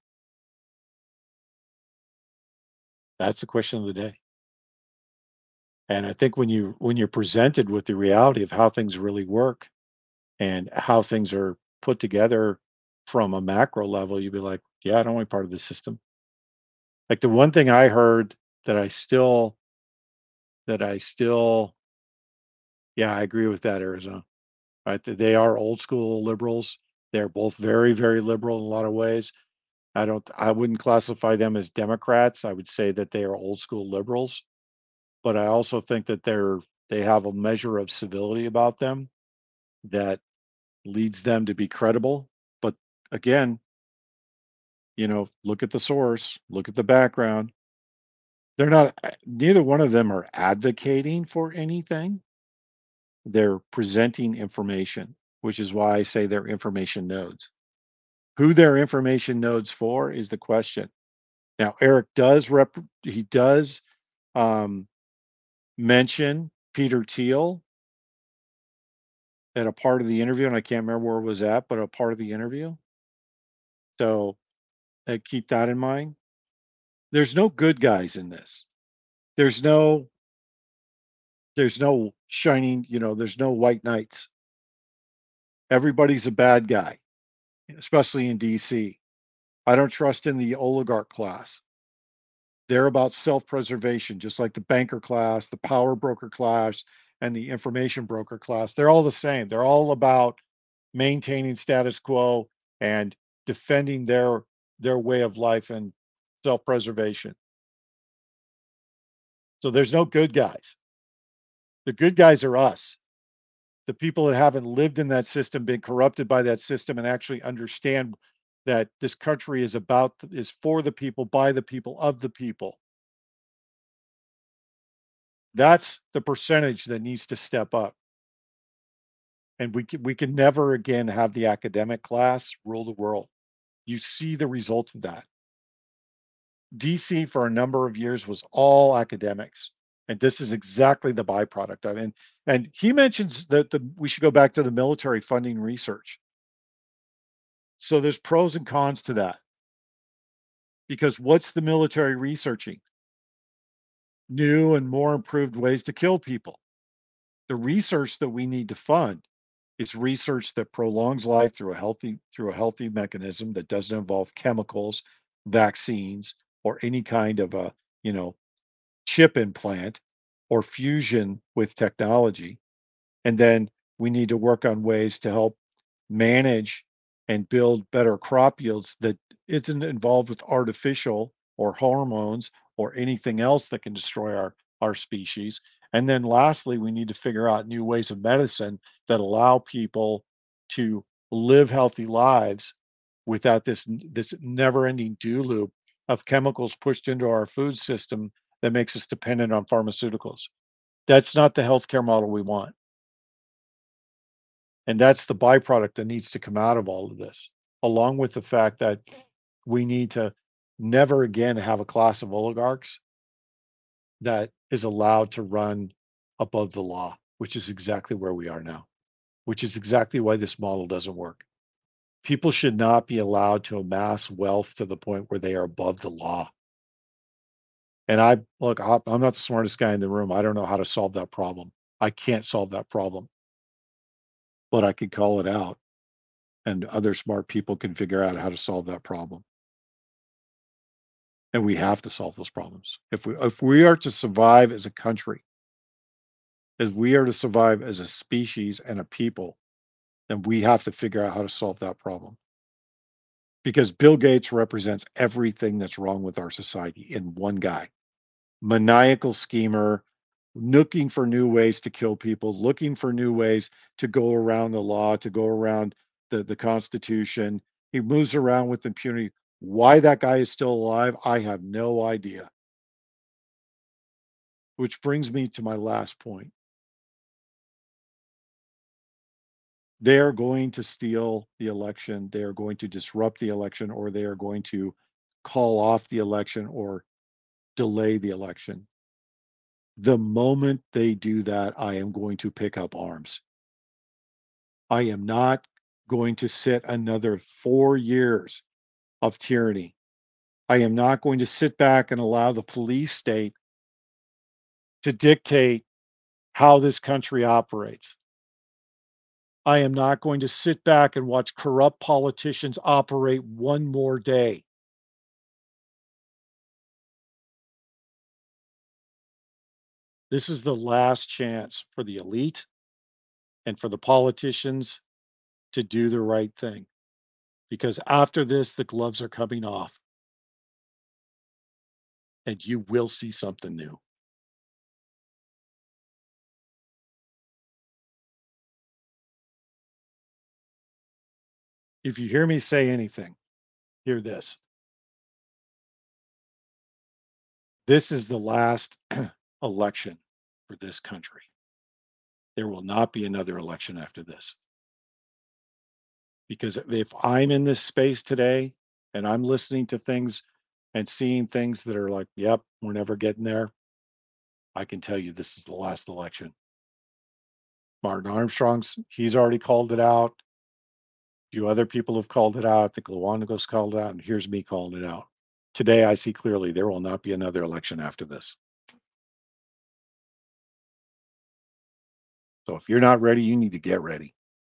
That's the question of the day. And I think when you when you're presented with the reality of how things really work and how things are put together from a macro level, you'd be like, yeah, I don't want to be part of this system. Like the one thing I heard that I still that I still yeah, I agree with that, Arizona. Right? Th- They are old school liberals. They're both very, very liberal in a lot of ways. I don't I wouldn't classify them as Democrats. I would say that they are old school liberals, but I also think that they're they have a measure of civility about them that leads them to be credible. But again, you know, look at the source, look at the background. They're not neither one of them are advocating for anything. They're presenting information, which is why I say they're information nodes. Who they're information nodes for is the question. Now, Eric does rep he does um, mention Peter Thiel at a part of the interview, and I can't remember where it was at, but a part of the interview. So uh, keep that in mind. There's no good guys in this. There's no there's no shining, you know, there's no white knights. Everybody's a bad guy, especially in D C. I don't trust in the oligarch class. They're about self-preservation, just like the banker class, the power broker class, and the information broker class. They're all the same. They're all about maintaining status quo and defending their their way of life and self-preservation. So there's no good guys. The good guys are us, the people that haven't lived in that system, been corrupted by that system, and actually understand that this country is about is for the people, by the people, of the people. That's the percentage that needs to step up. And we can we can never again have the academic class rule the world. You see the result of that. D C for a number of years was all academics. And this is exactly the byproduct of it. And, and he mentions that the, we should go back to the military funding research. So there's pros and cons to that because what's the military researching? New and more improved ways to kill people. The research that we need to fund is research that prolongs life through a healthy through a healthy mechanism that doesn't involve chemicals, vaccines, or any kind of a, you know, chip implant or fusion with technology. And then we need to work on ways to help manage and build better crop yields that isn't involved with artificial or hormones or anything else that can destroy our, our species. And then lastly, we need to figure out new ways of medicine that allow people to live healthy lives without this this never-ending do loop of chemicals pushed into our food system that makes us dependent on pharmaceuticals. That's not the healthcare model we want. And that's the byproduct that needs to come out of all of this, along with the fact that we need to never again have a class of oligarchs that is allowed to run above the law, which is exactly where we are now, which is exactly why this model doesn't work. People should not be allowed to amass wealth to the point where they are above the law. And I look, I- I'm not the smartest guy in the room. I don't know how to solve that problem. I can't solve that problem, but I can call it out, and other smart people can figure out how to solve that problem. And we have to solve those problems. If we if we are to survive as a country, if we are to survive as a species and a people, then we have to figure out how to solve that problem. Because Bill Gates represents everything that's wrong with our society in one guy. Maniacal schemer, looking for new ways to kill people, looking for new ways to go around the law, to go around the, the Constitution. He moves around with impunity. Why that guy is still alive, I have no idea. Which brings me to my last point. They are going to steal the election. They are going to disrupt the election, or they are going to call off the election or delay the election. The moment they do that, I am going to pick up arms. I am not going to sit another four years of tyranny. I am not going to sit back and allow the police state to dictate how this country operates. I am not going to sit back and watch corrupt politicians operate one more day. This is the last chance for the elite and for the politicians to do the right thing. Because after this, the gloves are coming off. And you will see something new. If you hear me say anything, hear this. This is the last election for this country. There will not be another election after this. Because if I'm in this space today and I'm listening to things and seeing things that are like, yep, we're never getting there, I can tell you this is the last election. Martin Armstrong's, he's already called it out. A few other people have called it out. The Luanagos called it out, and here's me calling it out. Today, I see clearly there will not be another election after this. So if you're not ready, you need to get ready.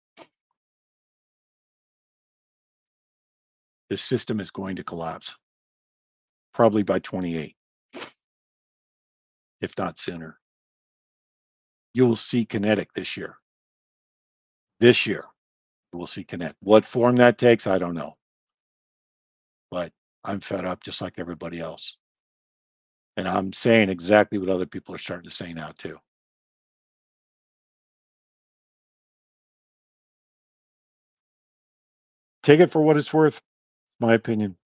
This system is going to collapse, probably by twenty-eight, if not sooner. You will see kinetic this year. This year, you will see kinetic. What form that takes, I don't know. But I'm fed up just like everybody else. And I'm saying exactly what other people are starting to say now, too. Take it for what it's worth, my opinion.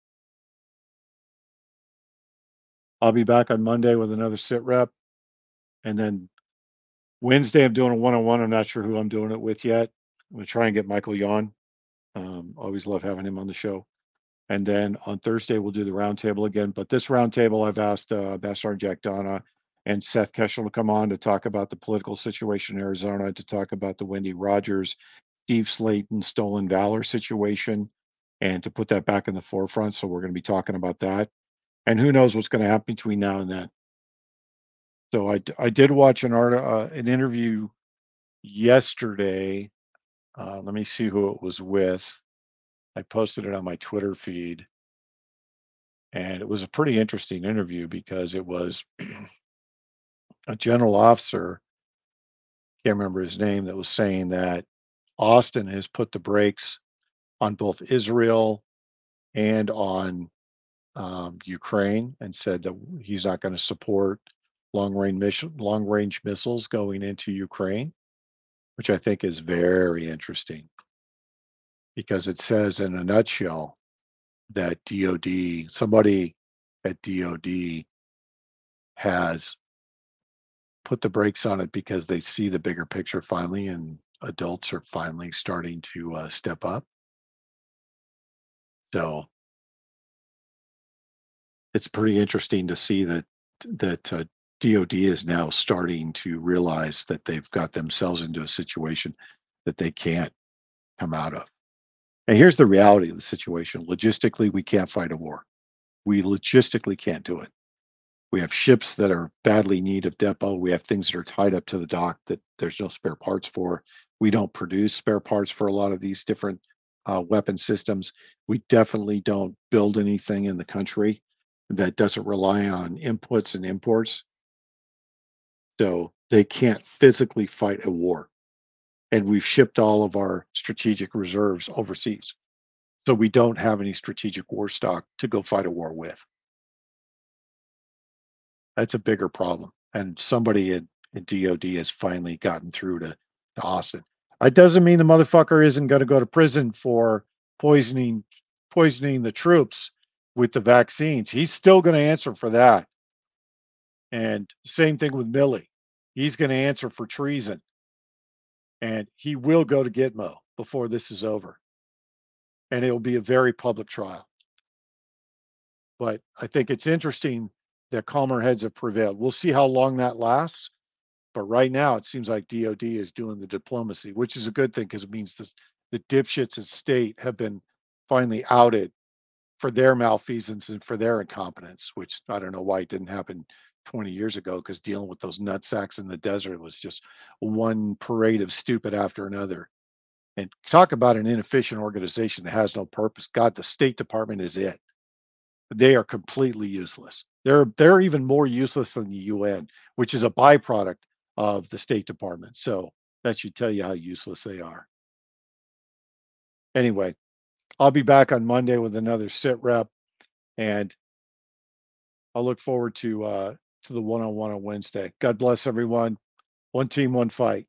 I'll be back on Monday with another sit rep. And then Wednesday, I'm doing a one-on-one. I'm not sure who I'm doing it with yet. I'm going to try and get Michael Yon. Um, always love having him on the show. And then on Thursday, we'll do the roundtable again. But this roundtable, I've asked uh, Ambassador Jack Donna and Seth Keshel to come on to talk about the political situation in Arizona, to talk about the Wendy Rogers, Steve Slayton, stolen valor situation, and to put that back in the forefront. So we're going to be talking about that. And who knows what's going to happen between now and then. So I, I did watch an art, uh, an interview yesterday. Uh, let me see who it was with. I posted it on my Twitter feed. And it was a pretty interesting interview because it was a general officer, can't remember his name, that was saying that Austin has put the brakes on both Israel and on um, Ukraine, and said that he's not going to support long range mission, long range missiles going into Ukraine, which I think is very interesting because it says in a nutshell that D O D, somebody at D O D has put the brakes on it because they see the bigger picture finally, and adults are finally starting to uh, step up. So it's pretty interesting to see that that uh, D O D is now starting to realize that they've got themselves into a situation that they can't come out of. And here's the reality of the situation. Logistically, we can't fight a war. We logistically can't do it. We have ships that are badly in need of depot. We have things that are tied up to the dock that there's no spare parts for. We don't produce spare parts for a lot of these different uh, weapon systems. We definitely don't build anything in the country that doesn't rely on inputs and imports. So they can't physically fight a war. And we've shipped all of our strategic reserves overseas. So we don't have any strategic war stock to go fight a war with. That's a bigger problem. And somebody at, at D O D has finally gotten through to, to Austin. It doesn't mean the motherfucker isn't going to go to prison for poisoning poisoning the troops with the vaccines. He's still going to answer for that. And same thing with Milley. He's going to answer for treason. And he will go to Gitmo before this is over. And it will be a very public trial. But I think it's interesting that calmer heads have prevailed. We'll see how long that lasts. But right now, it seems like D O D is doing the diplomacy, which is a good thing because it means this, the dipshits at state have been finally outed for their malfeasance and for their incompetence, which I don't know why it didn't happen twenty years ago, because dealing with those nutsacks in the desert was just one parade of stupid after another. And talk about an inefficient organization that has no purpose. God, the State Department is it. They are completely useless. They're they're even more useless than the U N, which is a byproduct of the State Department. So that should tell you how useless they are. Anyway, I'll be back on Monday with another sit rep, and I'll look forward to uh, to the one-on-one on Wednesday. God bless everyone. One team, one fight.